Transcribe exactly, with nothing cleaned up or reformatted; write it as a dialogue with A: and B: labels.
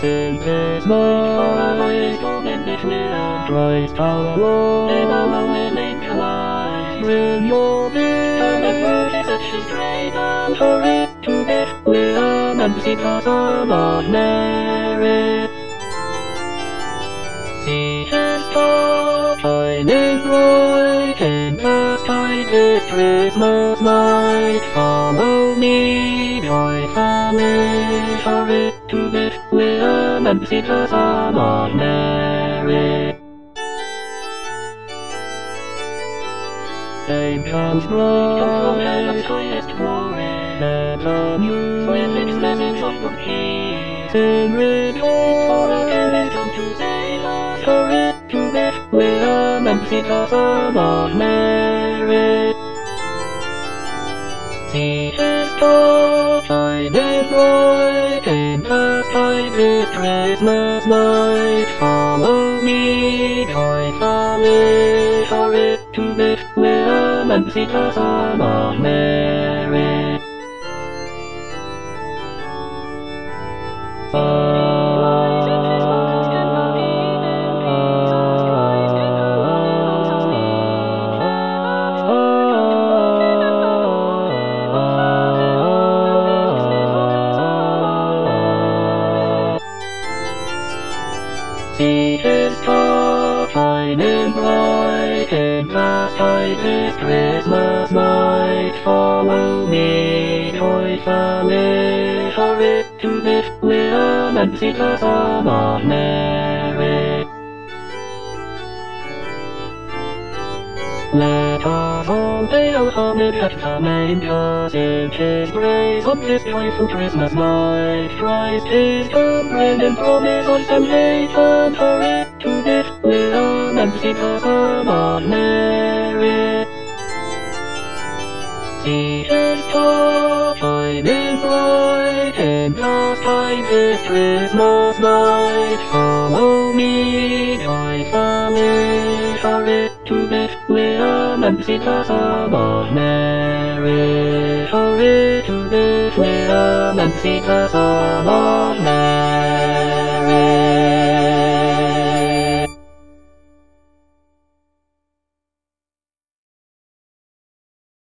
A: Sing His might, Christ our Lord, bring your name, for it to Bethlehem and see the Son of Mary. See His star shining bright in the sky this Christmas night. Follow me, joyfully, hurry to Bethlehem and see the Son of Mary. Angels bright, from heaven's highest glory, let the news with its message of good peace. Sing rejoice, for our King is come to save us. Hurry to Bethlehem and see the Son of Mary. See His star shining bright in the sky this Christmas night. Follow me, joyfully, hurry to Bethlehem and see the Son of Mary. See His star shining bright in the sky this Christmas night. Follow me, joyfully, hurry to Bethlehem and see the Son of Mary. Let us all pay our homage at the manger, sing His praise on this joyful Christmas night. Christ is come, bringing promise of salvation. Hurry to Bethlehem and see the Son of Mary. See His star shining bright in the sky this Christmas night. Follow me, joyfully, hurry to Bethlehem and see the Son of Mary. Hurry to Bethlehem and see the Son of Mary.